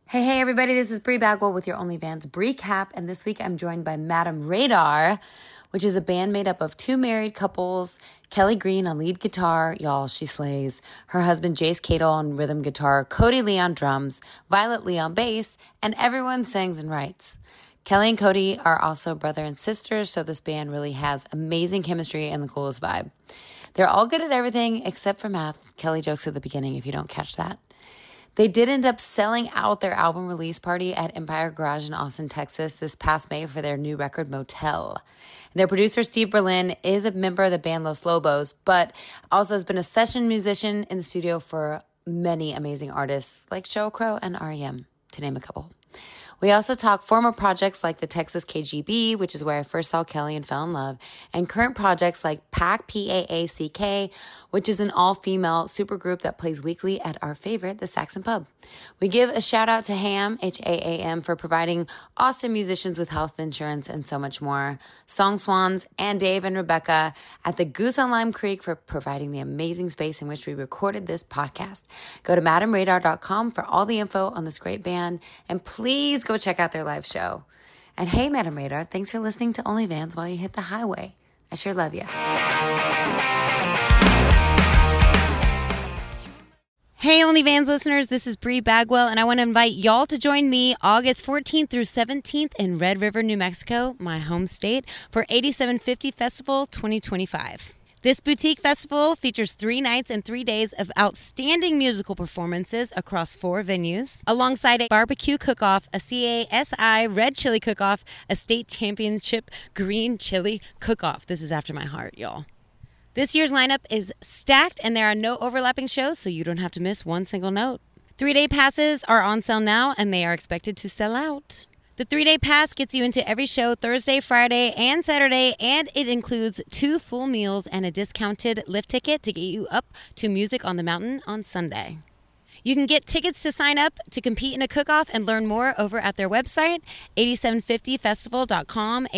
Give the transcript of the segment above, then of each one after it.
Hey, everybody, this is Brie Bagwell with your OnlyFans Brie Cap, and this week I'm joined by Madame Radar, which is a band made up of two married couples, Kelly Green on lead guitar, y'all, she slays, her husband Jace Cadle on rhythm guitar, Cody Lee on drums, Violet Lee on bass, and everyone sings and writes. Kelly and Cody are also brother and sister, so this band really has amazing chemistry and the coolest vibe. They're all good at everything except for math. Kelly jokes at the beginning if you don't catch that. They did end up selling out their album release party at Empire Garage in Austin, Texas this past May for their new record, Motel. And their producer, Steve Berlin, is a member of the band Los Lobos, but also has been a session musician in the studio for many amazing artists like Sheryl Crow and R.E.M., to name a couple. We also talk former projects like the Texas KGB, which is where I first saw Kelly and fell in love, and current projects like PAC, P-A-A-C-K, which is an all-female supergroup that plays weekly at our favorite, the Saxon Pub. We give a shout out to HAM, H-A-A-M, for providing awesome musicians with health insurance and so much more. Song Swans and Dave and Rebecca at the Goose on Lime Creek for providing the amazing space in which we recorded this podcast. Go to MadameRadar.com for all the info on this great band, and please go check out their live show. And hey, Madame Radar, thanks for listening to OnlyFans while you hit the highway. I sure love you. Hey, OnlyFans listeners, this is Brie Bagwell, and I want to invite y'all to join me August 14th through 17th in Red River, New Mexico, my home state, for 8750 Festival 2025. This boutique festival features 3 nights and 3 days of outstanding musical performances across 4 venues, alongside a barbecue cook-off, a CASI Red Chili Cook-Off, a state championship green chili cook-off. This is after my heart, y'all. This year's lineup is stacked, and there are no overlapping shows, so you don't have to miss one single note. 3-day passes are on sale now, and they are expected to sell out. The 3-day pass gets you into every show Thursday, Friday, and Saturday, and it includes 2 full meals and a discounted lift ticket to get you up to Music on the Mountain on Sunday. You can get tickets to sign up to compete in a cook-off and learn more over at their website, 8750festival.com,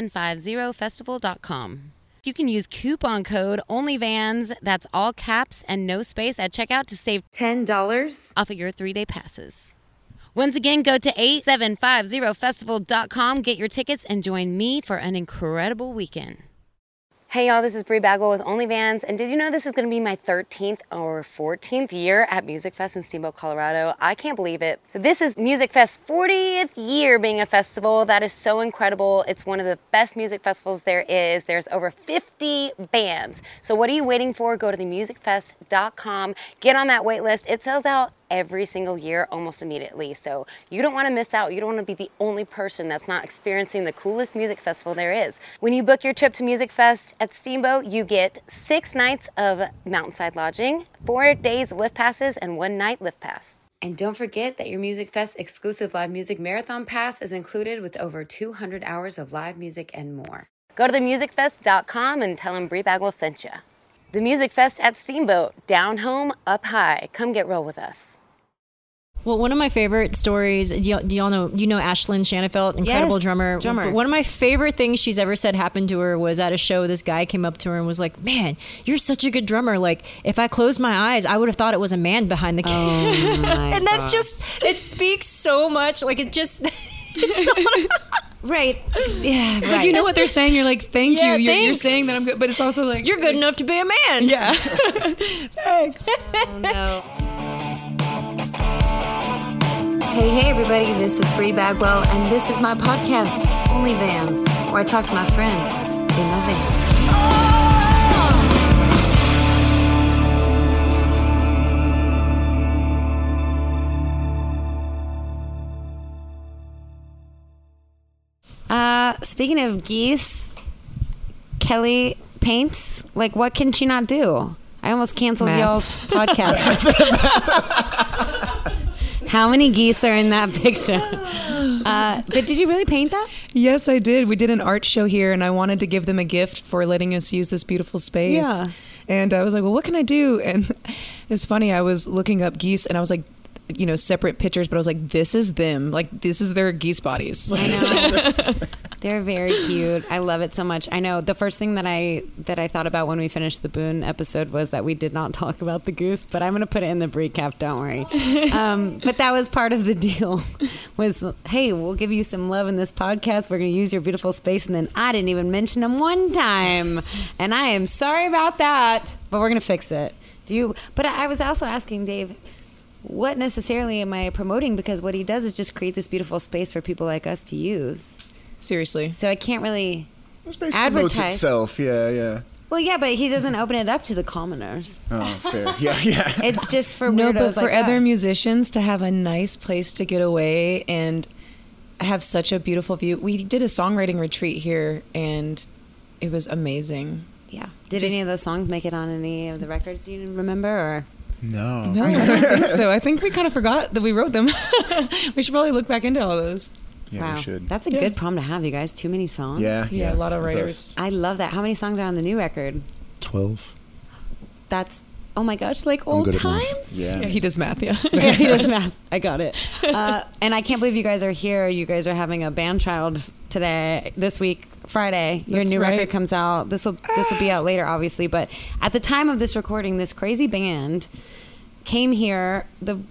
8750festival.com. You can use coupon code ONLYVANS, that's all caps and no space, at checkout to save $10 off of your 3-day passes. Once again, go to 8750festival.com, get your tickets, and join me for an incredible weekend. Hey y'all, this is Brie Bagwell with OnlyFans, and did you know this is going to be my 13th or 14th year at Music Fest in Steamboat, Colorado? I can't believe it. So this is Music Fest's 40th year being a festival. That is so incredible. It's one of the best music festivals there is. There's over 50 bands. So what are you waiting for? Go to themusicfest.com. Get on that wait list. It sells out every single year almost immediately. So you don't want to miss out. You don't want to be the only person that's not experiencing the coolest music festival there is. When you book your trip to Music Fest at Steamboat, you get 6 nights of mountainside lodging, 4 days of lift passes, and 1 night lift pass. And don't forget that your Music Fest exclusive live music marathon pass is included with over 200 hours of live music and more. Go to themusicfest.com and tell them Brie Bagwell sent you. The Music Fest at Steamboat, down home, up high. Come get real with us. Well, one of my favorite stories, do y'all know, Ashlyn Shanafelt, incredible drummer. But one of my favorite things she's ever said happened to her was at a show, this guy came up to her and was like, man, you're such a good drummer. Like, if I closed my eyes, I would have thought it was a man behind the keys. And that's just, it speaks so much. Like, it just... Right. Yeah. It's like, you know what they're saying. You're like, thank you. You're saying that I'm good, but it's also like you're good enough to be a man. Yeah. Thanks. Oh no. Hey, everybody. This is Brie Bagwell, and this is my podcast, OnlyVans, where I talk to my friends in my van. Speaking of geese, Kelly paints. Like, what can she not do? I almost canceled y'all's podcast. How many geese are in that picture? But did you really paint that? Yes, I did. We did an art show here, and I wanted to give them a gift for letting us use this beautiful space. Yeah. And I was like, well, what can I do? And it's funny, I was looking up geese, and I was like, separate pictures, but I was like, this is them. Like, this is their geese bodies. I know. They're very cute. I love it so much. I know the first thing that I thought about when we finished the Boone episode was that we did not talk about the goose, but I'm going to put it in the recap. Don't worry. But that was part of the deal. Was, hey, we'll give you some love in this podcast. We're going to use your beautiful space, and then I didn't even mention them one time, and I am sorry about that. But we're going to fix it. But I was also asking Dave, what necessarily am I promoting? Because what he does is just create this beautiful space for people like us to use. Seriously. So I can't really the space promotes itself. Yeah. Well, yeah, but he doesn't open it up to the commoners. Oh, fair. Yeah. It's just for weirdos but for like other us. musicians to have a nice place to get away and have such a beautiful view. We did a songwriting retreat here, and it was amazing. Yeah. Did any of those songs make it on any of the records you remember, or? No, I don't think so. I think we kind of forgot that we wrote them. We should probably look back into all those. Yeah, wow. we should. That's a good problem to have, you guys. Too many songs. Yeah, a lot of writers. I love that. How many songs are on the new record? 12. That's, oh my gosh, like old times? Yeah, he does math, yeah. Yeah, he does math. I got it. And I can't believe you guys are here. You guys are having a band child this week, Friday. Your new record comes out. This will be out later, obviously. But at the time of this recording, this crazy band came here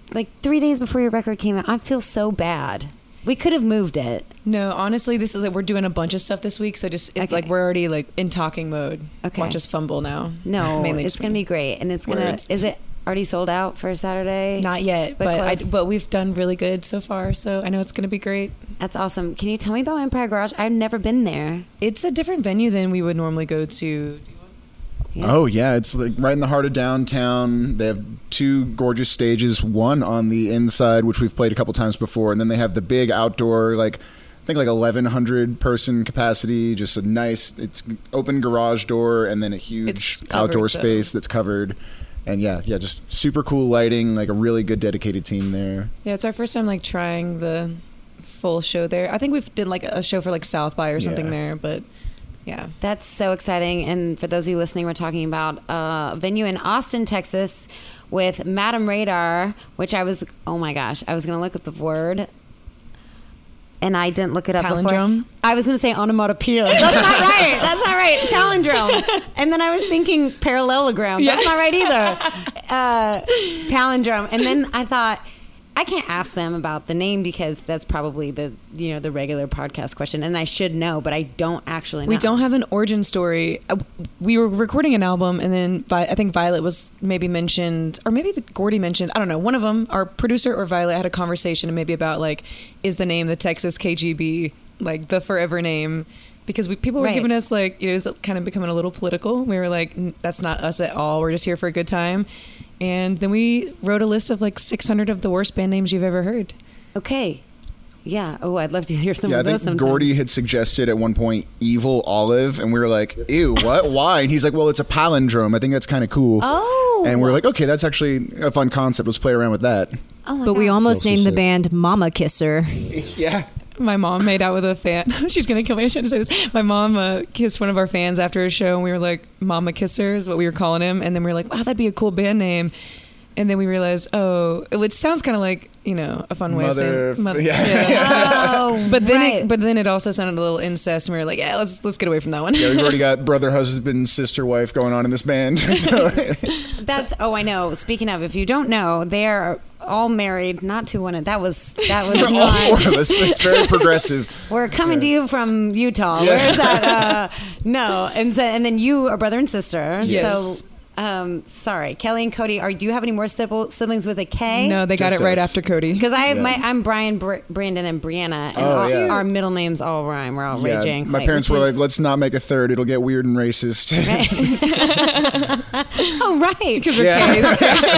3 days before your record came out. I feel so bad. We could have moved it. No, honestly, this is we're doing a bunch of stuff this week, so like we're already like in talking mode. Okay. Watch us fumble now. No, it's gonna be great, and it's gonna. Is it already sold out for Saturday? Not yet, but we've done really good so far, so I know it's gonna be great. That's awesome. Can you tell me about Empire Garage? I've never been there. It's a different venue than we would normally go to. Yeah. Oh yeah, it's like right in the heart of downtown. They have 2 gorgeous stages, one on the inside, which we've played a couple times before, and then they have the big outdoor, I think 1,100 person capacity, just a nice, it's open garage door, and then a huge outdoor space that's covered. And yeah, just super cool lighting, like a really good dedicated team there. Yeah, it's our first time trying the full show there. I think we've did a show for South by or something there, but yeah. That's so exciting. And for those of you listening, we're talking about a venue in Austin, Texas with Madame Radar, which I was going to look up the word. And I didn't look it up Palindrome? Before. I was going to say onomatopoeia. That's not right. Palindrome. And then I was thinking parallelogram. That's not right either. Palindrome. And then I thought, I can't ask them about the name because that's probably the regular podcast question, and I should know, but I don't actually know. We don't have an origin story. We were recording an album, and then I think Violet was maybe mentioned, or maybe Gordy mentioned, I don't know, one of them, our producer or Violet had a conversation maybe about is the name the Texas KGB, the forever name? Because people were giving us it was kind of becoming a little political. We were like, that's not us at all. We're just here for a good time. And then we wrote a list of 600 of the worst band names you've ever heard. Okay. Yeah. Oh, I'd love to hear some of those sometime. Gordy had suggested at one point Evil Olive, and we were like, ew, what? Why? And he's like, well, it's a palindrome. I think that's kind of cool. Oh. And we're like, okay, that's actually a fun concept. Let's play around with that. Oh my But gosh. we almost named the band Mama Kisser. Yeah. My mom made out with a fan. She's going to kill me. I shouldn't say this. My mom kissed one of our fans after a show, and we were like, Mama Kisser is what we were calling him. And then we were like, wow, that'd be a cool band name. And then we realized, it sounds kind of like, a fun way of saying mother. Yeah. Oh, but then it also sounded a little incest, and we were like, yeah, let's get away from that one. Yeah, we've already got brother, husband, sister, wife going on in this band. I know. Speaking of, if you don't know, they are all married, not to one. That was not. All 4 of us. It's very progressive. We're coming to you from Utah. Yeah. Where is that? No, and then you are brother and sister. Yes. So. Sorry, Kelly and Cody. Do you have any more siblings with a K? No, they got it right after Cody. Because I have I'm Brian, Brandon, and Brianna, and our middle names all rhyme. We're all Ray J and Clay. My parents were like, "Let's not make a third; it'll get weird and racist." Oh, right. Because we're K's.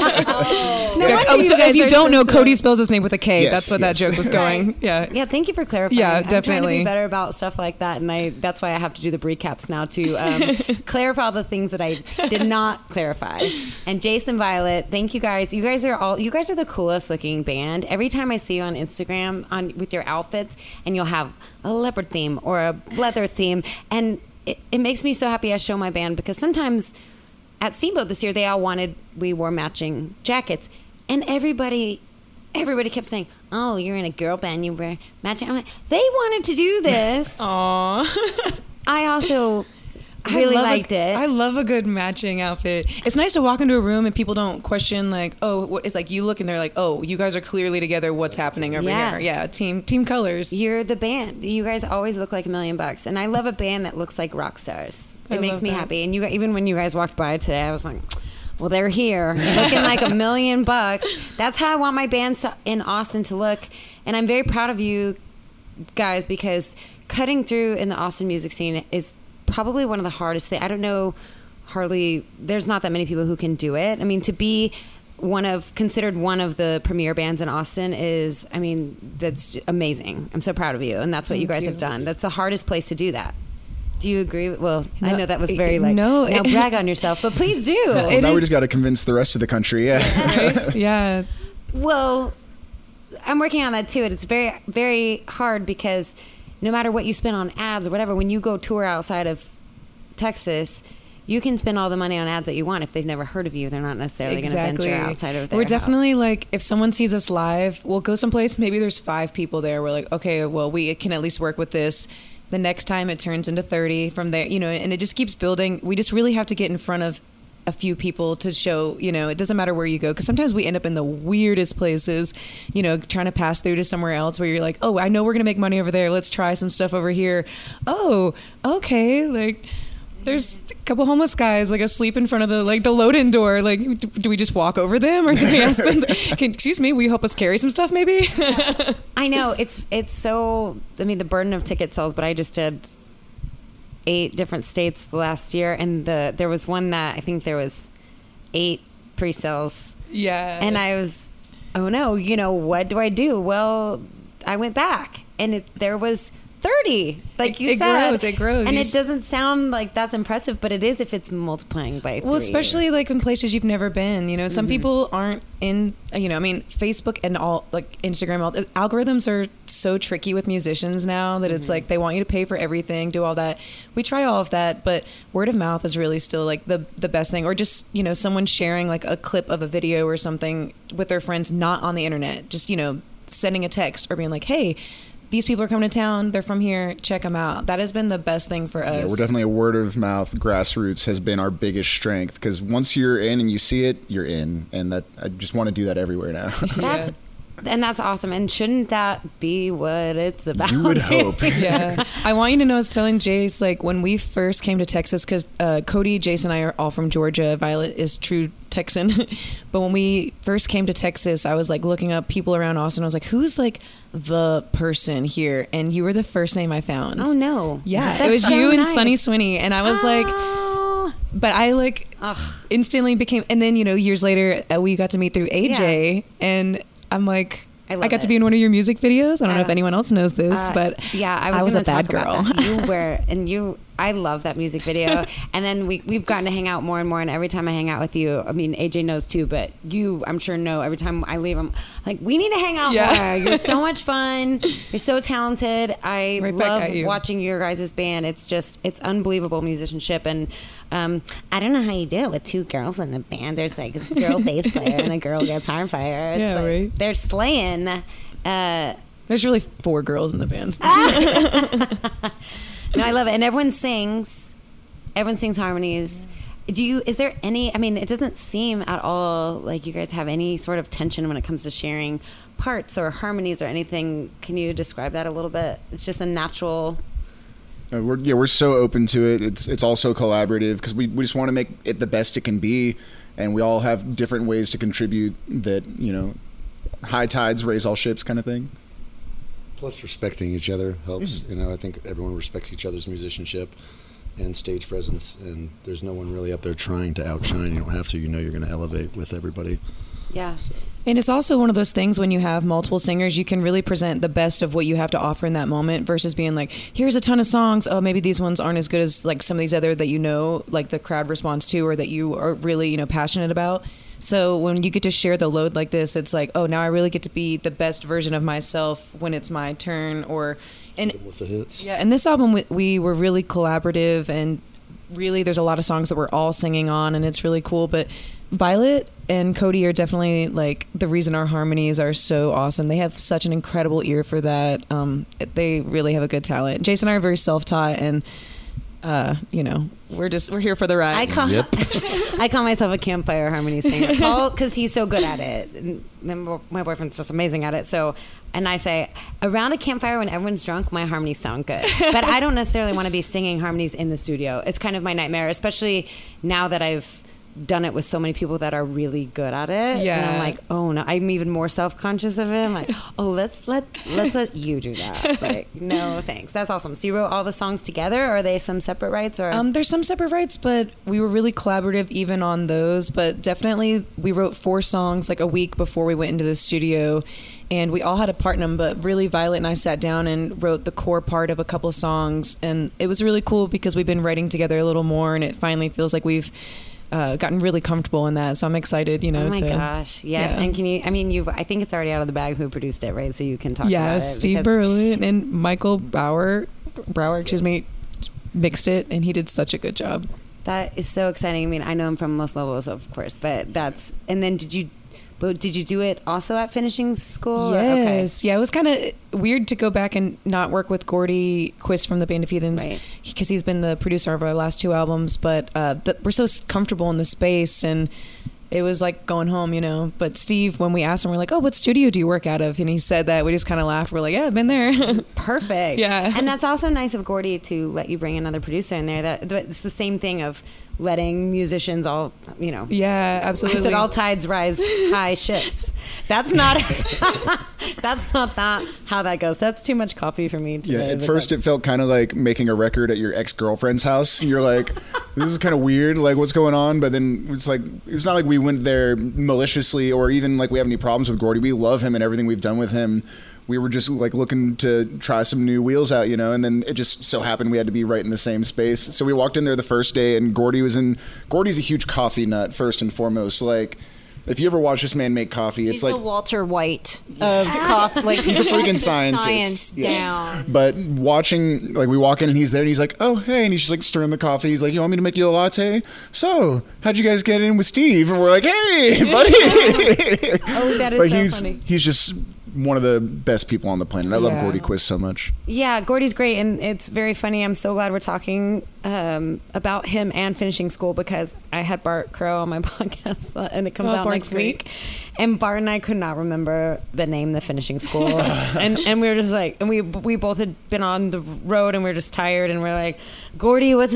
If you don't know, Cody spells his name with a K. Yes, that's what that joke was going. Right. Yeah. Yeah. Thank you for clarifying. Yeah, I'm trying to definitely be better about stuff like that, and that's why I have to do the recaps now to clarify all the things that I did not clarify. And Jason, Violet, thank you guys. You guys are the coolest looking band. Every time I see you on Instagram with your outfits, and you'll have a leopard theme or a leather theme, and it makes me so happy I show my band, because sometimes at Steamboat this year we wore matching jackets, and everybody everybody kept saying, "Oh, you're in a girl band. You were matching." I'm like, they wanted to do this. Aww. I also really liked it. I love a good matching outfit. It's nice to walk into a room and people don't question like, oh, it's like you look and they're like, oh, you guys are clearly together. What's happening over here? Yeah, team colors. You're the band. You guys always look like $1,000,000, and I love a band that looks like rock stars. It makes me happy. And even when you guys walked by today, I was like, well, they're here looking like $1,000,000. That's how I want my bands in Austin to look, and I'm very proud of you guys because cutting through in the Austin music scene is probably one of the hardest things. I don't know, hardly, there's not that many people who can do it. I mean, to be considered one of the premier bands in Austin is, I mean, that's amazing. I'm so proud of you. And that's what you guys have done. That's the hardest place to do that. Do you agree? Well, no, I know that was very now brag on yourself, but please do. Well, now we just got to convince the rest of the country. Yeah. Right? Yeah. Well, I'm working on that too. And it's very, very hard because no matter what you spend on ads or whatever, when you go tour outside of Texas, you can spend all the money on ads that you want. If they've never heard of you, they're not necessarily going to venture outside of their We're definitely like, if someone sees us live, we'll go someplace, maybe there's 5 people there. We're like, okay, well, we can at least work with this. The next time it turns into 30 from there, and it just keeps building. We just really have to get in front of a few people to show, it doesn't matter where you go, because sometimes we end up in the weirdest places, trying to pass through to somewhere else where you're like, oh, I know we're gonna make money over there, let's try some stuff over here. Oh, okay, like there's a couple homeless guys like asleep in front of the load-in door. Like, do we just walk over them, or do we ask them excuse me, will you help us carry some stuff maybe? I know it's so, I mean, the burden of ticket sales, but I just did 8 different states the last year, and there was one that I think there was 8 pre-sales. Yeah. And I was, oh no, what do I do? Well, I went back, and there was 30, like you said. It grows. And it doesn't sound like that's impressive, but it is if it's multiplying by 3. Well, especially like in places you've never been. Some people aren't in, I mean, Facebook and all, like Instagram, all algorithms are so tricky with musicians now that it's like they want you to pay for everything, do all that. We try all of that, but word of mouth is really still like the best thing. Or just, someone sharing like a clip of a video or something with their friends, not on the internet, just, sending a text or being like, hey, these people are coming to town. They're from here. Check them out. That has been the best thing for us. Yeah, we're definitely a word of mouth. Grassroots has been our biggest strength, because once you're in and you see it, you're in. And that I just want to do that everywhere now. That's awesome. And shouldn't that be what it's about? You would hope. Yeah. I want you to know, I was telling Jace, like when we first came to Texas, because Cody, Jace, and I are all from Georgia. Violet is true Texan. But when we first came to Texas, I was like looking up people around Austin. I was like, who's like the person here? And you were the first name I found. Oh, no. Yeah. It was so you and Sunny Swinney. And I was like... But I instantly became... And then, years later, we got to meet through AJ. Yeah. And... I'm like, I got to be in one of your music videos. I don't know if anyone else knows this, but yeah, I was a bad girl. I love that music video. And then we've gotten to hang out more and more. And every time I hang out with you, I mean, AJ knows too, but you, I'm sure know, every time I leave, I'm like, we need to hang out more. You're so much fun. You're so talented. I love watching your guys' band. It's unbelievable musicianship. And I don't know how you do it with 2 girls in the band. There's like a girl bass player and a girl guitar player. It's right. They're slaying. There's really 4 girls in the band. No, I love it. And everyone sings harmonies. Is there any, I mean, it doesn't seem at all like you guys have any sort of tension when it comes to sharing parts or harmonies or anything. Can you describe that a little bit? It's just a natural... We're so open to it. It's also collaborative, because we just want to make it the best it can be, and we all have different ways to contribute that, high tides raise all ships kind of thing. Plus, respecting each other helps. I think everyone respects each other's musicianship and stage presence, and there's no one really up there trying to outshine. You don't have to. You're going to elevate with everybody. Yeah. So. And it's also one of those things when you have multiple singers, you can really present the best of what you have to offer in that moment versus being like, here's a ton of songs. Oh, maybe these ones aren't as good as like some of these other that like the crowd responds to or that you are really, passionate about. So when you get to share the load like this, it's like, oh, now I really get to be the best version of myself when it's my turn. And with the hits. Yeah, and this album we were really collaborative, and really there's a lot of songs that we're all singing on, and it's really cool. But Violet and Cody are definitely like the reason our harmonies are so awesome. They have such an incredible ear for that. They really have a good talent. Jason and I are very self-taught, and we're here for the ride. I call myself a campfire harmony singer, Paul, because he's so good at it. And my boyfriend's just amazing at it. And I say, around a campfire when everyone's drunk, my harmonies sound good. But I don't necessarily want to be singing harmonies in the studio. It's kind of my nightmare, especially now that I've done it with so many people that are really good at it. Yeah. And I'm like, oh no, I'm even more self-conscious of it. I'm like, oh, let's let you do that. Like, no, thanks. That's awesome. So you wrote all the songs together, or are they some separate rights? Or there's some separate rights, but we were really collaborative even on those. But definitely we wrote 4 songs like a week before we went into the studio, and we all had a part in them. But really, Violet and I sat down and wrote the core part of a couple of songs, and it was really cool because we've been writing together a little more, and it finally feels like we've gotten really comfortable in that. So I'm excited, Oh my gosh. Yes. Yeah. And I think it's already out of the bag who produced it, right? So you can talk about it. Steve Berlin and Michael Brower, mixed it, and he did such a good job. That is so exciting. I mean, I know him from Los Lobos, of course, but and then did you do it also at finishing school? Yes. Okay. Yeah, it was kind of weird to go back and not work with Gordy Quist from the Band of Heathens, because he's been the producer of our last 2 albums, but we're so comfortable in the space, and it was like going home, But Steve, when we asked him, we're like, oh, what studio do you work out of? And he said that. We just kind of laughed. We're like, yeah, I've been there. Perfect. Yeah. And that's also nice of Gordy to let you bring another producer in there. It's the same thing of letting musicians all, Yeah, absolutely. I said all tides rise high ships. That's not how that goes. That's too much coffee for me today. Yeah, at first it felt kind of like making a record at your ex-girlfriend's house. And you're like, this is kind of weird. Like, what's going on? But then it's like, it's not like we went there maliciously or even like we have any problems with Gordy. We love him and everything we've done with him. We were just like looking to try some new wheels out, and then it just so happened we had to be right in the same space. So we walked in there the first day, and Gordy's a huge coffee nut, first and foremost. Like, if you ever watch this man make coffee, it's he's like the Walter White of coffee. Like, he's a freaking scientist. Science down. But watching, like, we walk in and he's there, and he's like, oh, hey, and he's just like stirring the coffee. He's like, you want me to make you a latte? So, how'd you guys get in with Steve? And we're like, hey, buddy. Oh, that is so funny. He's just one of the best people on the planet. I love Gordy Quist so much. Yeah, Gordy's great, and it's very funny. I'm so glad we're talking about him and finishing school, because I had Bart Crow on my podcast, and it comes out next week. And Bart and I could not remember the name, The Finishing School, and we were just like, and we both had been on the road, and we were just tired, and we're like, Gordy, what's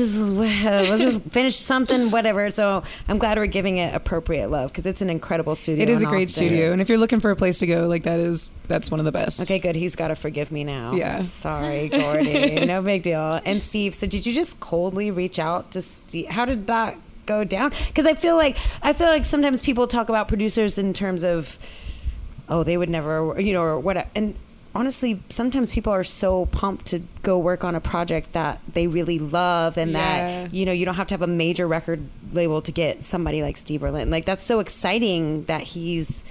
this finish something, whatever. So I'm glad we're giving it appropriate love, because it's an incredible studio. It is a great studio, and if you're looking for a place to go, like, that's one of the best. Okay, good. He's got to forgive me now. Yeah. Sorry, Gordy. No big deal. And Steve, so did you just coldly reach out to Steve? How did that go down? Because I feel like sometimes people talk about producers in terms of, oh, they would never, or what. And honestly, sometimes people are so pumped to go work on a project that they really love, and that, you don't have to have a major record label to get somebody like Steve Berlin. Like, that's so exciting that he's,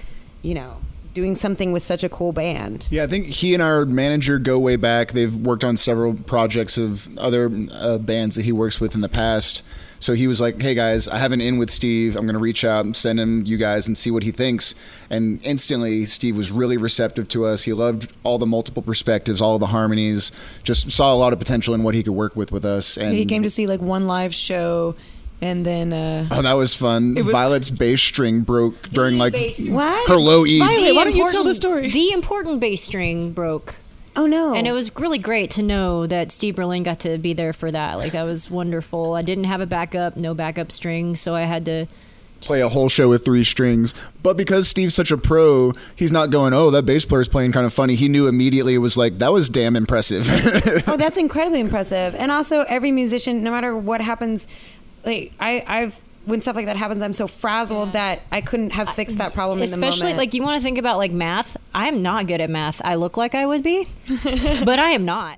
doing something with such a cool band. Yeah, I think he and our manager go way back. They've worked on several projects of other bands that he works with in the past. So he was like, hey guys, I have an in with Steve. I'm going to reach out and send him you guys and see what he thinks. And instantly, Steve was really receptive to us. He loved all the multiple perspectives, all the harmonies, just saw a lot of potential in what he could work with us. And he came to see like one live show. And then that was fun. Violet's bass string broke during like what? her low E. Violet, why don't you tell the story? The important bass string broke. Oh no. And it was really great to know that Steve Berlin got to be there for that. Like, that was wonderful. I didn't have no backup string, so I had to play a whole show with 3 strings. But because Steve's such a pro, he's not going, oh, that bass player's playing kind of funny. He knew immediately. It was like, that was damn impressive. Oh, that's incredibly impressive. And also, every musician, no matter what happens, like I've when stuff like that happens, I'm so frazzled that I couldn't have fixed that problem in the moment. Especially, like, you want to think about, like, math. I'm not good at math. I look like I would be, but I am not.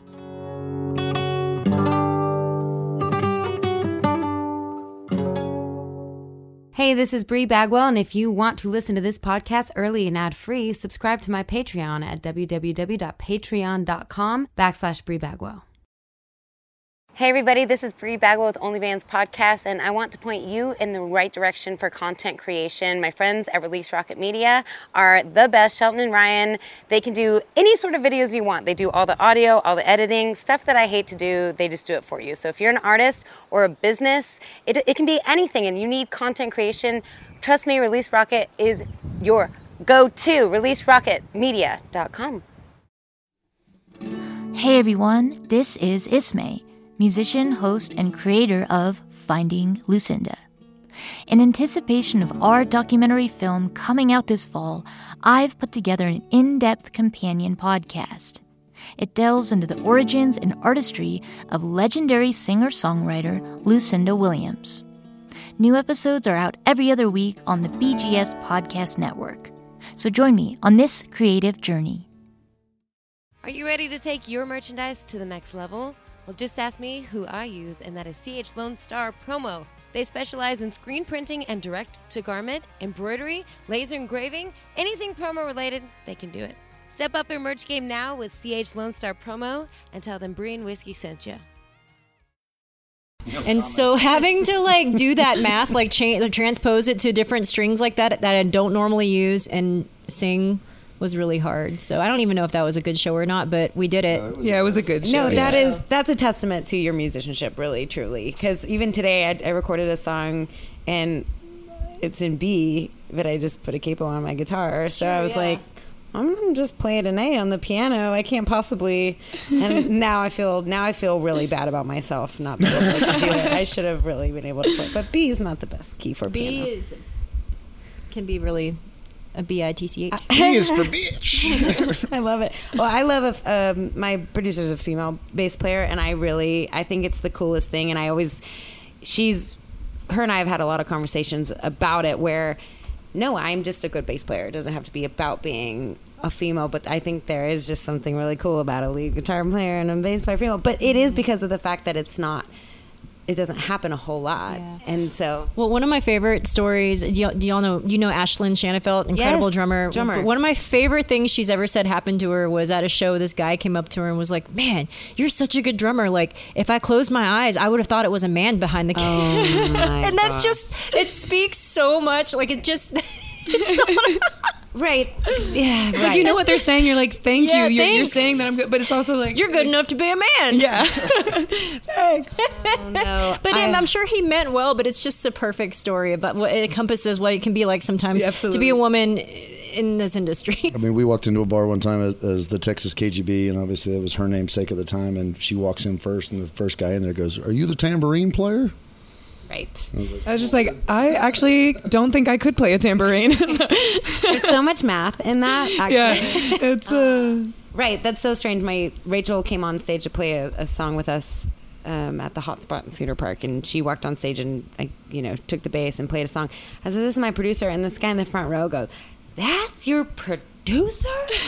Hey, this is Bree Bagwell, and if you want to listen to this podcast early and ad-free, subscribe to my Patreon at www.patreon.com/Bree Bagwell. Hey everybody, this is Bree Bagwell with OnlyVans Podcast, and I want to point you in the right direction for content creation. My friends at Release Rocket Media are the best. Shelton and Ryan, they can do any sort of videos you want. They do all the audio, all the editing, stuff that I hate to do, they just do it for you. So if you're an artist or a business, it can be anything, and you need content creation, trust me, Release Rocket is your go-to. ReleaseRocketMedia.com. Hey everyone, this is Ismay, musician, host, and creator of Finding Lucinda. In anticipation of our documentary film coming out this fall, I've put together an in-depth companion podcast. It delves into the origins and artistry of legendary singer-songwriter Lucinda Williams. New episodes are out every other week on the BGS Podcast Network. So join me on this creative journey. Are you ready to take your merchandise to the next level? Well, just ask me who I use, and that is CH Lone Star Promo. They specialize in screen printing and direct-to-garment, embroidery, laser engraving, anything promo related, they can do it. Step up your merch game now with CH Lone Star Promo and tell them Bree and Whiskey sent you. And so having to do that math, transpose it to different strings like that I don't normally use and sing was really hard. So I don't even know if that was a good show or not, but we did it. It was a good show. No, that's a testament to your musicianship, really, truly. Because even today, I recorded a song, and it's in B, but I just put a capo on my guitar. So I was like, I'm gonna just play it an A on the piano. I can't possibly. And now I feel really bad about myself not being able to do it. I should have really been able to play. But B is not the best key for piano. B can be really a B-I-T-C-H. B is for bitch. I love it. Well, I love my producer's a female bass player, and I think it's the coolest thing. And her and I have had a lot of conversations about it where, no, I'm just a good bass player. It doesn't have to be about being a female, but I think there is just something really cool about a lead guitar player and a bass player female. But it is because of the fact that it doesn't happen a whole lot. Yeah. And so, well, one of my favorite stories, do y'all know Ashlyn Shanafelt, incredible drummer. One of my favorite things she's ever said happened to her was at a show, this guy came up to her and was like, "Man, you're such a good drummer. Like, if I closed my eyes, I would have thought it was a man behind the keys." And that's just, it speaks so much. Like, it just, right. Yeah. It's like, you know what they're saying. You're like, thank you. You're saying that I'm good, but it's also like, you're good enough to be a man. Yeah. Thanks. Oh, no. But I'm sure he meant well, but it's just the perfect story about what it encompasses, what it can be like sometimes to be a woman in this industry. I mean, we walked into a bar one time as the Texas KGB, and obviously that was her namesake at the time, and she walks in first, and the first guy in there goes, "Are you the tambourine player?" Right. I was just like, I actually don't think I could play a tambourine. There's so much math in that, actually. Yeah, it's right, that's so strange. Rachel came on stage to play a song with us at the Hotspot in Cedar Park, and she walked on stage and took the bass and played a song. I said, "This is my producer," and this guy in the front row goes, "That's your producer?"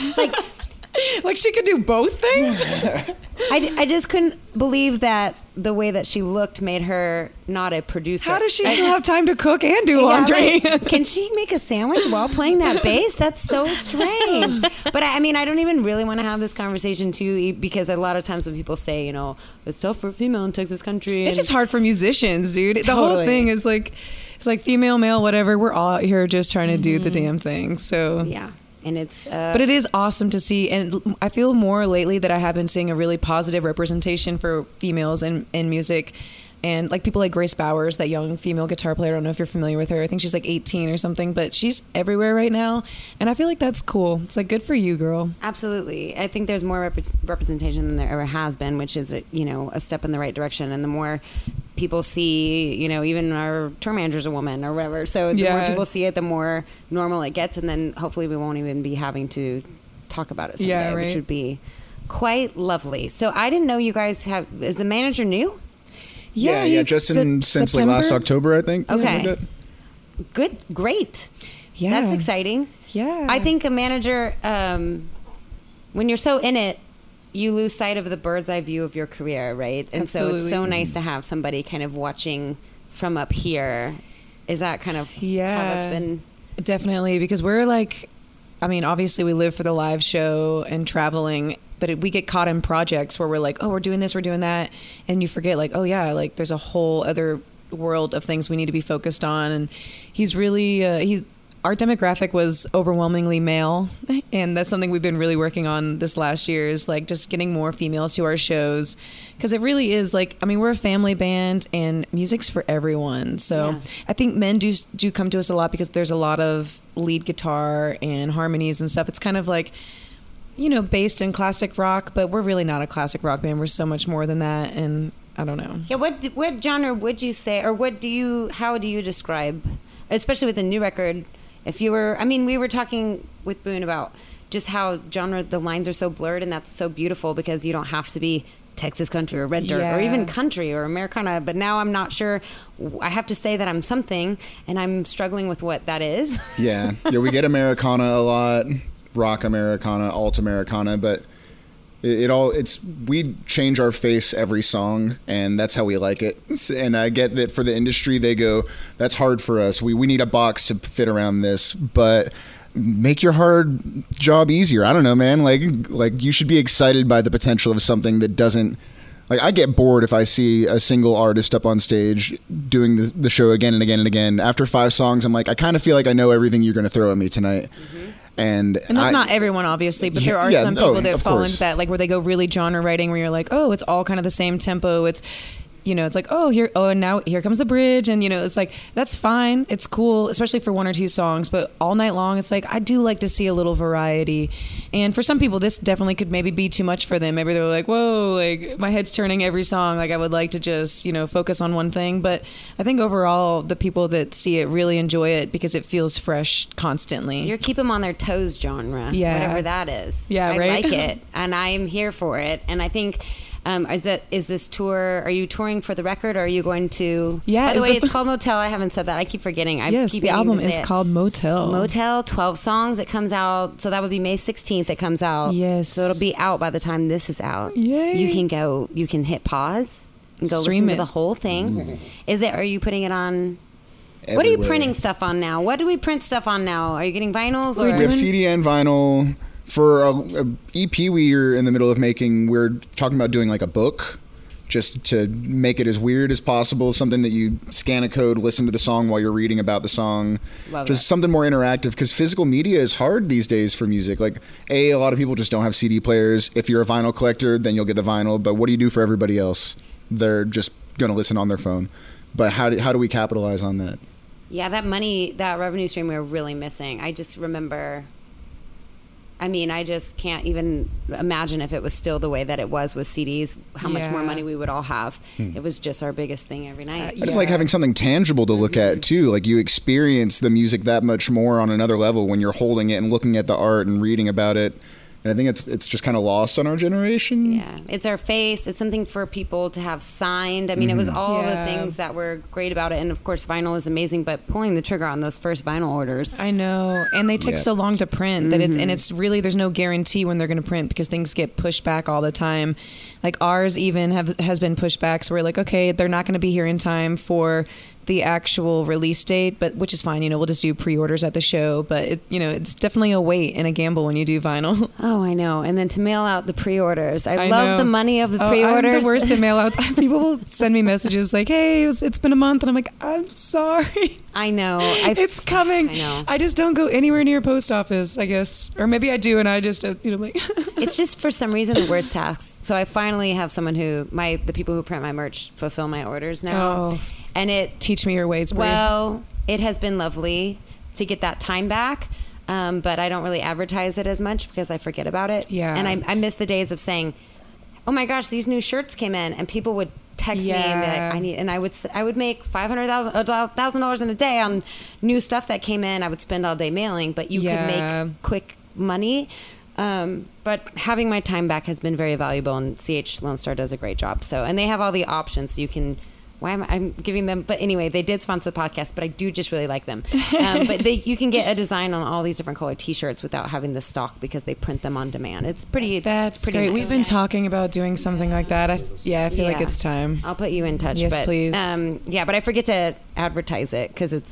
Like she could do both things. I just couldn't believe that the way that she looked made her not a producer. How does she still have time to cook and do laundry? Right. Can she make a sandwich while playing that bass? That's so strange. But I don't even really want to have this conversation too, because a lot of times when people say, it's tough for a female in Texas country. It's just hard for musicians, dude. The whole thing is like, it's like female, male, whatever. We're all here just trying to do the damn thing. So yeah. And it's but it is awesome to see, and I feel more lately that I have been seeing a really positive representation for females in music, and like people like Grace Bowers, that young female guitar player. I don't know if you're familiar with her. I think she's like 18 or something, but she's everywhere right now, and I feel like that's cool. It's like, good for you, girl. Absolutely. I think there's more representation than there ever has been, which is a step in the right direction. And the more people see, even our tour manager's a woman or whatever. So the more people see it, the more normal it gets. And then hopefully we won't even be having to talk about it someday, which would be quite lovely. So I didn't know you guys is the manager new? Yeah, just since like last October, I think. Okay. Good. Great. Yeah. That's exciting. Yeah. I think a manager, when you're so in it, you lose sight of the bird's eye view of your career, right? And Absolutely. So it's so nice to have somebody kind of watching from up here. Is that kind of how that's been? Definitely, because we're like, obviously we live for the live show and traveling, but we get caught in projects where we're like, oh, we're doing this, we're doing that. And you forget like, oh yeah, like there's a whole other world of things we need to be focused on. And he's really, our demographic was overwhelmingly male, and that's something we've been really working on this last year, is like just getting more females to our shows, because it really is like, I mean, we're a family band and music's for everyone. So I think men do come to us a lot because there's a lot of lead guitar and harmonies and stuff. It's kind of like, you know, based in classic rock, but we're really not a classic rock band. We're so much more than that. And I don't know. Yeah. What genre would you say, or how do you describe, especially with the new record? If you were, I mean, we were talking with Boone about just how genre, the lines are so blurred, and that's so beautiful because you don't have to be Texas country or red dirt or even country or Americana. But now I'm not sure. I have to say that I'm something, and I'm struggling with what that is. Yeah, we get Americana a lot, rock Americana, alt Americana, but we change our face every song, and that's how we like it. And I get that for the industry, they go, that's hard for us. We need a box to fit around this, but make your hard job easier. I don't know, man. Like you should be excited by the potential of something that doesn't, like, I get bored if I see a single artist up on stage doing the show again and again and again. After 5 songs, I'm like, I kind of feel like I know everything you're going to throw at me tonight. Mm-hmm. And that's not everyone, obviously, but there are some people that fall into that, like where they go really genre writing, where you're like, oh, it's all kind of the same tempo. It's, you know, it's like, and now here comes the bridge. And, you know, it's like, that's fine. It's cool, especially for 1 or 2 songs. But all night long, it's like, I do like to see a little variety. And for some people, this definitely could maybe be too much for them. Maybe they're like, whoa, like my head's turning every song. Like I would like to just, you know, focus on one thing. But I think overall, the people that see it really enjoy it because it feels fresh constantly. You're keep them on their toes genre, whatever that is. Yeah, I right? like it, and I'm here for it. And I think... is this tour, are you touring for the record, or are you going to... Yeah. By the way, it's called Motel. I haven't said that. I keep forgetting. Yes, the album is called Motel. Motel, 12 songs. It comes out, so that would be May 16th it comes out. Yes. So it'll be out by the time this is out. Yay. You can hit pause and go listen to the whole thing. Are you putting it on... Everywhere. What are you printing stuff on now? What do we print stuff on now? Are you getting vinyls? We have CD and vinyl. For a EP we are in the middle of making, we're talking about doing like a book, just to make it as weird as possible. Something that you scan a code, listen to the song while you're reading about the song. Love just that. Something more interactive, because physical media is hard these days for music. Like, a lot of people just don't have CD players. If you're a vinyl collector, then you'll get the vinyl. But what do you do for everybody else? They're just going to listen on their phone. But how do we capitalize on that? Yeah, that revenue stream we're really missing. I just remember... I mean, I just can't even imagine if it was still the way that it was with CDs, how much more money we would all have. It was just our biggest thing every night. It's like having something tangible to look at, too. Like, you experience the music that much more on another level when you're holding it and looking at the art and reading about it. And I think it's just kind of lost on our generation. Yeah, it's our face. It's something for people to have signed. I mean, it was all the things that were great about it. And, of course, vinyl is amazing, but pulling the trigger on those first vinyl orders. I know. And they take so long to print that it's really, there's no guarantee when they're going to print because things get pushed back all the time. Like ours even has been pushed back. So we're like, okay, they're not going to be here in time for the actual release date, but which is fine. You know, we'll just do pre-orders at the show, but it's definitely a wait and a gamble when you do vinyl. Oh, I know. And then to mail out the pre-orders. I love the money of the pre-orders. I'm the worst at mail outs. People will send me messages like, hey, it's been a month. And I'm like, I'm sorry. I know. It's coming. I know. I just don't go anywhere near post office, I guess. Or maybe I do and I just, like. It's just for some reason the worst task. So I finally have someone the people who print my merch fulfill my orders now. Oh. And teach me your ways, Brie. Well, it has been lovely to get that time back, but I don't really advertise it as much because I forget about it. Yeah. And I miss the days of saying, "Oh my gosh, these new shirts came in," and people would text me and be like, "I need," and I would make $1,000 in a day on new stuff that came in. I would spend all day mailing, but you could make quick money. But having my time back has been very valuable, and CH Lone Star does a great job. So, and they have all the options, so you can. Why am I'm giving them? But anyway, they did sponsor the podcast, but I do just really like them. But you can get a design on all these different colored T-shirts without having the stock because they print them on demand. It's pretty. That's pretty great. nice. We've been talking about doing something like that. I feel like it's time. I'll put you in touch. Yes, please. But I forget to advertise it because it's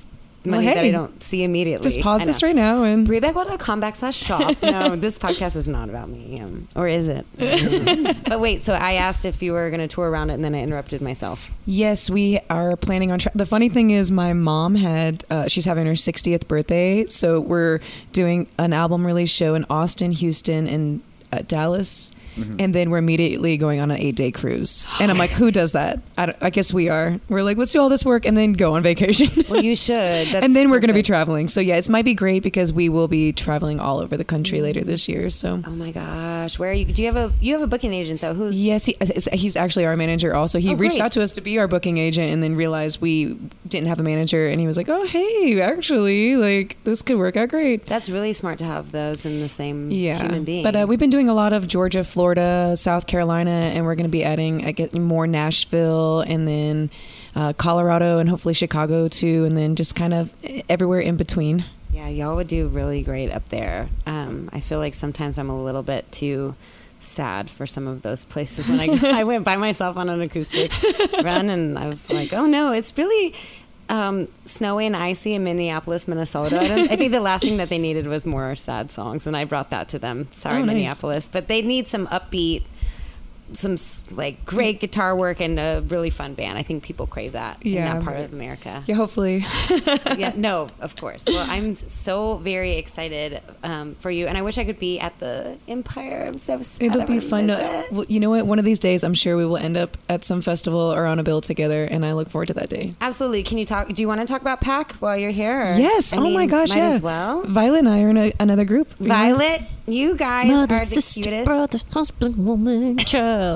money that I don't see immediately. Just pause this right now and BreeBagwell.com/shop. No, this podcast is not about me, or is it? But wait, so I asked if you were going to tour around it, and then I interrupted myself. Yes, we are planning on. The funny thing is, my mom had. She's having her 60th birthday, so we're doing an album release show in Austin, Houston, and Dallas. Mm-hmm. And then we're immediately going on an 8-day cruise. And I'm like, who does that? I guess we are. We're like, let's do all this work and then go on vacation. Well, you should. And then we're going to be traveling. So yeah, it might be great because we will be traveling all over the country later this year. So. Oh my gosh. Where are you? Do you have a booking agent though? Who's? Yes, he's actually our manager also. He reached out to us to be our booking agent and then realized we didn't have a manager. And he was like, oh, hey, actually, like this could work out great. That's really smart to have those in the same human being. But we've been doing a lot of Georgia, Florida, South Carolina, and we're going to be adding more Nashville and then Colorado and hopefully Chicago too, and then just kind of everywhere in between. Yeah, y'all would do really great up there. I feel like sometimes I'm a little bit too sad for some of those places when I went by myself on an acoustic run and I was like, oh no, it's really snowy and icy in Minneapolis, Minnesota. I think the last thing that they needed was more sad songs, and I brought that to them. Sorry, nice. Minneapolis, but they need some upbeat, some like great guitar work and a really fun band. I think people crave that in that part of America. Yeah, hopefully. Yeah, no, of course. Well, I'm so very excited for you, and I wish I could be at the Empire. I'm so sad. It'll be fun. Well, you know what? One of these days, I'm sure we will end up at some festival or on a bill together, and I look forward to that day. Absolutely. Can you talk? Do you want to talk about PAC while you're here? Or? Yes. My gosh, might as well. Violet and I are in another group. Violet, you guys Mother, are the sister, cutest. brother, husband, woman, child.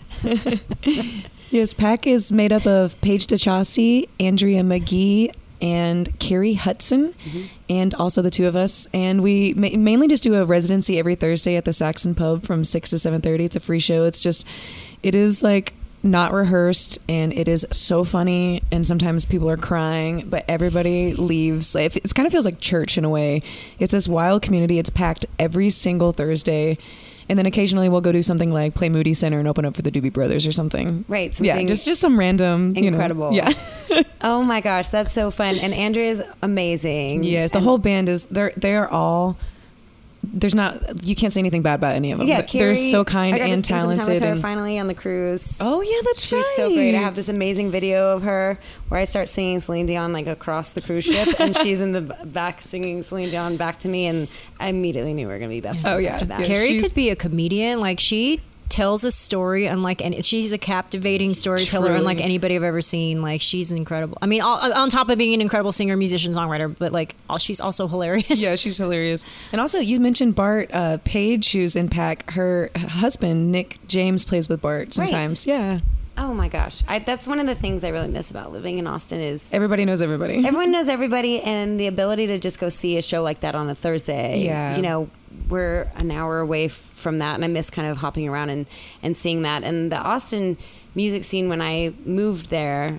Yes, PAC is made up of Paige DeChaussee, Andrea McGee, and Carrie Hudson, and also the two of us. And we mainly just do a residency every Thursday at the Saxon Pub from 6 to 7:30. It's a free show. It is like not rehearsed, and it is so funny, and sometimes people are crying, but everybody leaves. Like, it kind of feels like church in a way. It's this wild community. It's packed every single Thursday. And then occasionally we'll go do something like play Moody Center and open up for the Doobie Brothers or something. Right. Something just some random, incredible. Yeah. Oh my gosh, that's so fun. And Andrea's amazing. Yes, the whole band is. They're all. You can't say anything bad about any of them. Yeah, Carrie, they're so kind and talented. I got to spend some time with her finally on the cruise. Oh yeah, that's right. She's so great. I have this amazing video of her where I start singing Celine Dion like across the cruise ship, and she's in the back singing Celine Dion back to me, and I immediately knew we were going to be best friends after that. Carrie could be a comedian. Like, she tells a story unlike any. She's a captivating storyteller unlike anybody I've ever seen. Like, she's incredible. I mean, on top of being an incredible singer, musician, songwriter, but like she's also hilarious. Yeah, she's hilarious. And also, you mentioned Bart Paige, who's in PAC. Her husband Nick James plays with Bart sometimes. Right. Yeah. Oh my gosh, that's one of the things I really miss about living in Austin is everybody knows everybody. Everyone knows everybody, and the ability to just go see a show like that on a Thursday. Yeah. We're an hour away from that, and I miss kind of hopping around and seeing that. And the Austin music scene, when I moved there,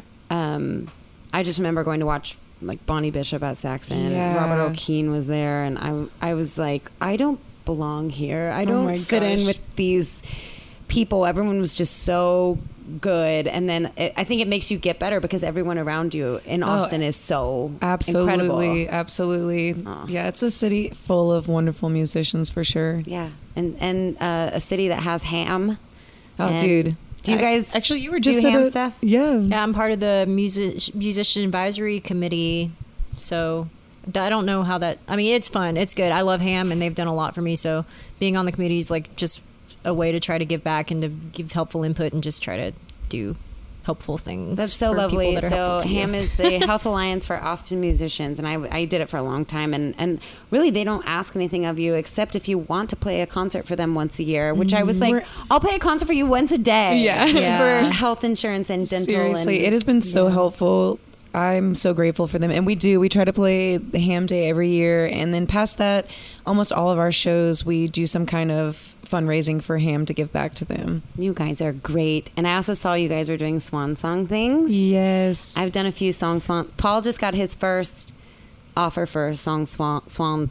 I just remember going to watch like Bonnie Bishop at Saxon. Yeah. Robert O'Keefe was there, and I was like, I don't belong here. I don't fit in with these people. Everyone was just so good, and then I think it makes you get better because everyone around you in Austin is so incredible. Absolutely. Yeah, it's a city full of wonderful musicians for sure. Yeah, and a city that has ham. Oh, dude. Do you guys actually? You were just do ham stuff? Yeah, I'm part of the musician advisory committee, so I don't know how that. I mean, it's fun. It's good. I love ham, and they've done a lot for me. So being on the committee is like just a way to try to give back and to give helpful input and just try to do helpful things. That's so lovely. So HAM is the Health Alliance for Austin Musicians, and I did it for a long time, and really they don't ask anything of you except if you want to play a concert for them once a year, which I was like, I'll play a concert for you once a day for health insurance and dental. Seriously, it has been so helpful. I'm so grateful for them. And we try to play the Ham Day every year. And then past that, almost all of our shows, we do some kind of fundraising for Ham to give back to them. You guys are great. And I also saw you guys were doing swan song things. Yes. I've done a few swan. Paul just got his first offer for a song swan song.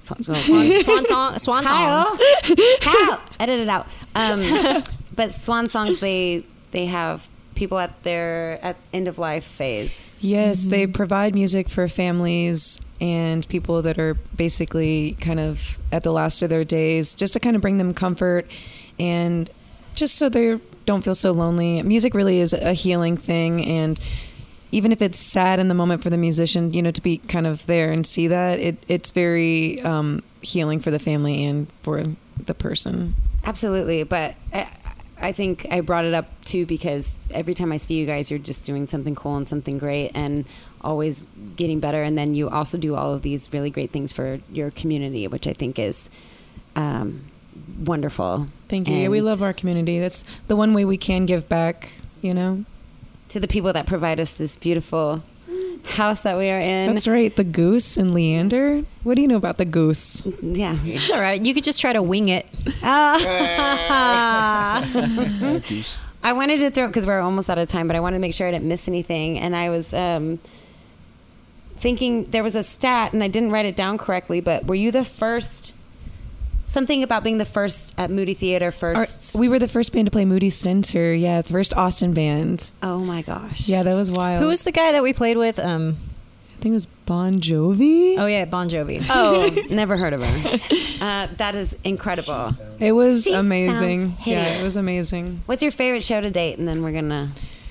Kyle, edit it out. But swan songs, they have people at their end of life phase. Yes, they provide music for families and people that are basically kind of at the last of their days, just to kind of bring them comfort and just so they don't feel so lonely. Music really is a healing thing, and even if it's sad in the moment for the musician, to be kind of there and see that, it's very healing for the family and for the person. Absolutely. But I think I brought it up too because every time I see you guys, you're just doing something cool and something great and always getting better. And then you also do all of these really great things for your community, which I think is wonderful. Thank you. We love our community. That's the one way we can give back, to the people that provide us this beautiful house that we are in. That's right. The Goose and Leander. What do you know about the Goose? Yeah. It's all right. You could just try to wing it. I wanted to throw, because we're almost out of time, but I wanted to make sure I didn't miss anything. And I was thinking there was a stat, and I didn't write it down correctly, but were you the first... Something about being the first at Moody Theater first. We were the first band to play Moody Center. Yeah, the first Austin band. Oh my gosh. Yeah, that was wild. Who was the guy that we played with? I think it was Bon Jovi. Oh yeah, Bon Jovi. Oh, never heard of her. That is incredible. It was amazing. Yeah, it was amazing. What's your favorite show to date? And then we're gonna...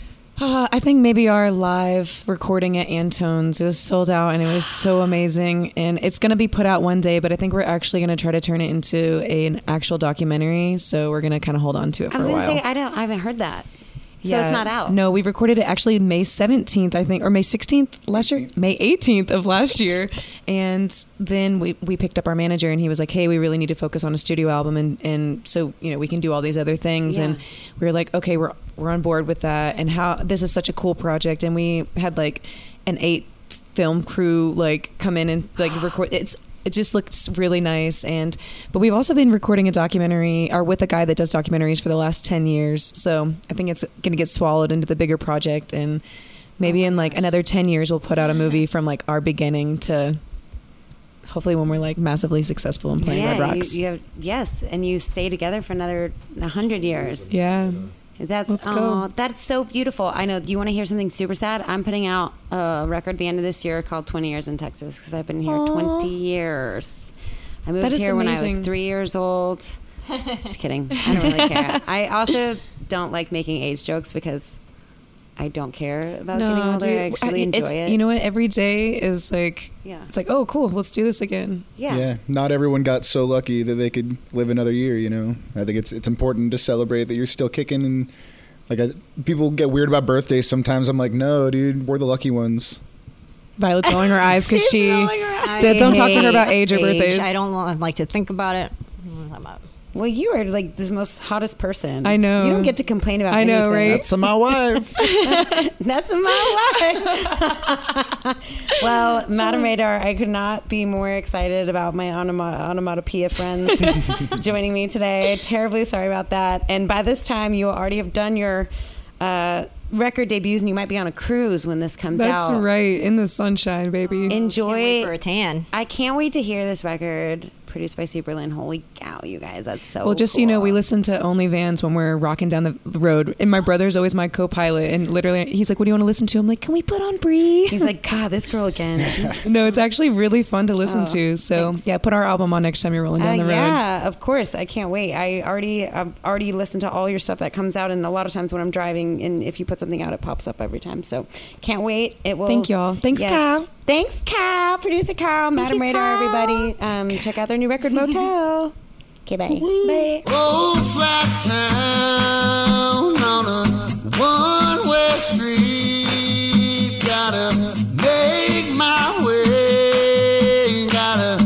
I think maybe our live recording at Antone's. It was sold out and it was so amazing. And it's going to be put out one day, but I think we're actually going to try to turn it into an actual documentary. So we're going to kind of hold on to it for a while. I was going to say, I haven't heard that. So it's not out. No, we recorded it actually May 17th, I think, or May 16th last year? May 18th of last year. And then we picked up our manager and he was like, hey, we really need to focus on a studio album. And so, we can do all these other things. Yeah. And we were like, okay, we're on board with that. And how this is such a cool project. And we had like an 8 film crew come in and record. It just looks really nice. But we've also been recording a documentary with a guy that does documentaries for the last 10 years. So I think it's going to get swallowed into the bigger project. And maybe in another 10 years, we'll put out a movie from our beginning to hopefully when we're massively successful and playing Red Rocks. Yes. And you stay together for another 100 years. Yeah. That's so beautiful. I know you want to hear something super sad. I'm putting out a record at the end of this year called 20 Years in Texas because I've been here 20 years. I moved here when I was 3 years old. Just kidding. I don't really care. I also don't like making age jokes because I don't care about getting older. I actually enjoy it. You know what? Every day is it's oh, cool. Let's do this again. Yeah. Not everyone got so lucky that they could live another year, I think it's important to celebrate that you're still kicking. And people get weird about birthdays sometimes. I'm like, no, dude, we're the lucky ones. Violet's rolling her eyes because don't talk to her about age or birthdays. I don't like to think about it. Well, you are the most hottest person. I know. You don't get to complain about anything. I know, right? That's my wife. That's my wife. Well, Madame Radar, I could not be more excited about my onomatopoeia friends joining me today. Terribly sorry about that. And by this time, you will already have done your record debuts, and you might be on a cruise when this comes out. That's right. In the sunshine, baby. Enjoy. Can't wait for a tan. I can't wait to hear this record produced by Superlin. Holy cow, you guys, that's so well. Just cool. we listen to Only Vans when we're rocking down the road, and my brother's always my co-pilot. And literally, he's like, "What do you want to listen to?" I'm like, "Can we put on Brie?" He's like, "God, this girl again." No, it's actually really fun to listen to. So thanks. Yeah, put our album on next time you're rolling down the road. Yeah, of course. I can't wait. I've already listened to all your stuff that comes out, and a lot of times when I'm driving, and if you put something out, it pops up every time. So can't wait. It will. Thank y'all. Thanks, Kyle. Thanks, Kyle. Producer Carl, Madame Radar, everybody. Check out their new record, Motel. Okay, bye. Bye. Old flat town on a one-way street. Gotta make my way. Gotta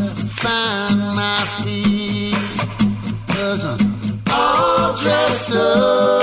find my feet. 'Cause I'm all dressed up.